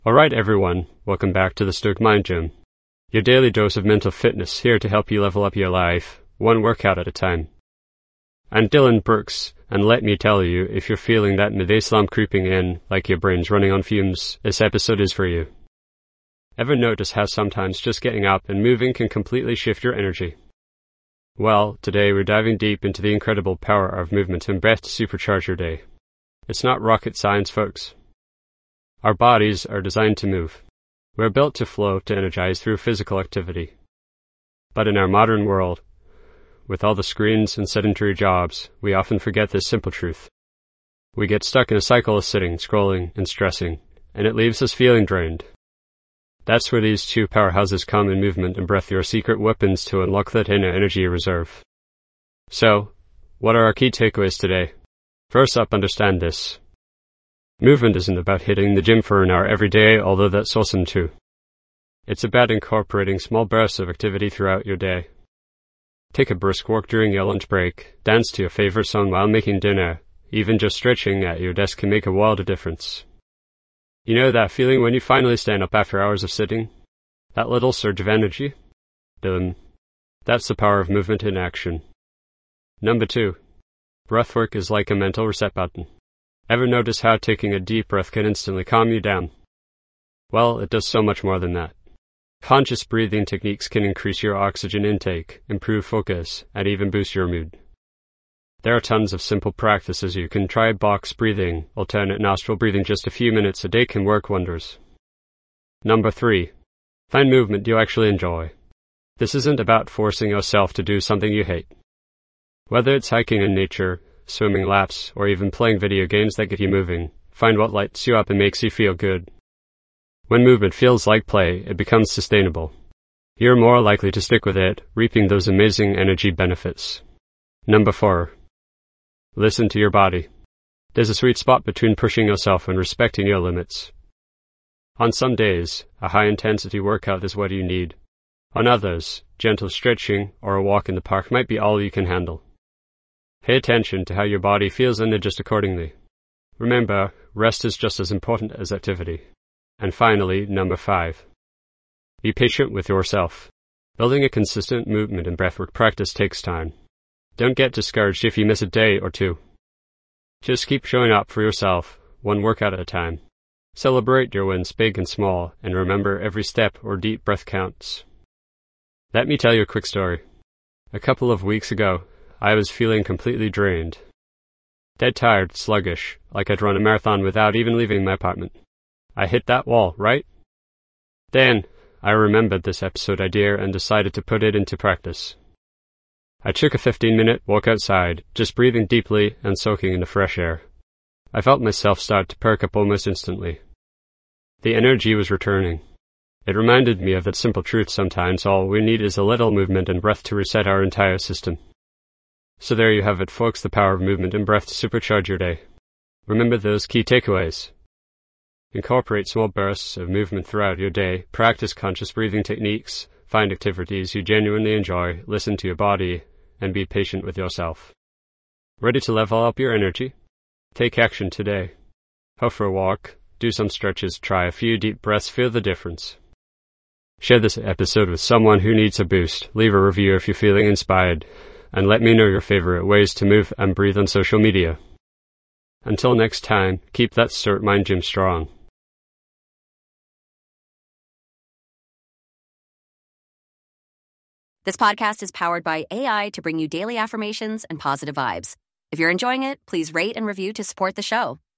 Alright everyone, welcome back to the Stoic Mind Gym. Your daily dose of mental fitness, here to help you level up your life, one workout at a time. I'm Dylan Brooks, and let me tell you, if you're feeling that midday slump creeping in, like your brain's running on fumes, this episode is for you. Ever notice how sometimes just getting up and moving can completely shift your energy? Well, today we're diving deep into the incredible power of movement and breath to supercharge your day. It's not rocket science, folks. Our bodies are designed to move. We're built to flow, to energize through physical activity. But in our modern world, with all the screens and sedentary jobs, we often forget this simple truth. We get stuck in a cycle of sitting, scrolling, and stressing, and it leaves us feeling drained. That's where these two powerhouses come in movement and breath, your secret weapons to unlock that inner energy reserve. So, what are our key takeaways today? First up, understand this. Movement isn't about hitting the gym for an hour every day, although that's awesome too. It's about incorporating small bursts of activity throughout your day. Take a brisk walk during your lunch break, dance to your favorite song while making dinner, even just stretching at your desk can make a world of difference. You know that feeling when you finally stand up after hours of sitting? That little surge of energy? That's the power of movement in action. Number 2. Breathwork is like a mental reset button. Ever notice how taking a deep breath can instantly calm you down? Well, it does so much more than that. Conscious breathing techniques can increase your oxygen intake, improve focus, and even boost your mood. There are tons of simple practices you can try. Box breathing, alternate nostril breathing, just a few minutes a day can work wonders. Number 3. Find movement you actually enjoy. This isn't about forcing yourself to do something you hate. Whether it's hiking in nature, swimming laps, or even playing video games that get you moving, find what lights you up and makes you feel good. When movement feels like play, it becomes sustainable. You're more likely to stick with it, reaping those amazing energy benefits. Number 4. Listen to your body. There's a sweet spot between pushing yourself and respecting your limits. On some days, a high-intensity workout is what you need. On others, gentle stretching or a walk in the park might be all you can handle. Pay attention to how your body feels and adjust accordingly. Remember, rest is just as important as activity. And finally, number 5. Be patient with yourself. Building a consistent movement and breathwork practice takes time. Don't get discouraged if you miss a day or two. Just keep showing up for yourself, one workout at a time. Celebrate your wins, big and small, and remember every step or deep breath counts. Let me tell you a quick story. A couple of weeks ago, I was feeling completely drained. Dead tired, sluggish, like I'd run a marathon without even leaving my apartment. I hit that wall, right? Then, I remembered this episode idea and decided to put it into practice. I took a 15-minute walk outside, just breathing deeply and soaking in the fresh air. I felt myself start to perk up almost instantly. The energy was returning. It reminded me of that simple truth: sometimes all we need is a little movement and breath to reset our entire system. So there you have it, folks, the power of movement and breath to supercharge your day. Remember those key takeaways. Incorporate small bursts of movement throughout your day, practice conscious breathing techniques, find activities you genuinely enjoy, listen to your body, and be patient with yourself. Ready to level up your energy? Take action today. Go for a walk, do some stretches, try a few deep breaths, feel the difference. Share this episode with someone who needs a boost, leave a review if you're feeling inspired, and let me know your favorite ways to move and breathe on social media. Until next time, keep that Stoic Mind Gym strong. This podcast is powered by AI to bring you daily affirmations and positive vibes. If you're enjoying it, please rate and review to support the show.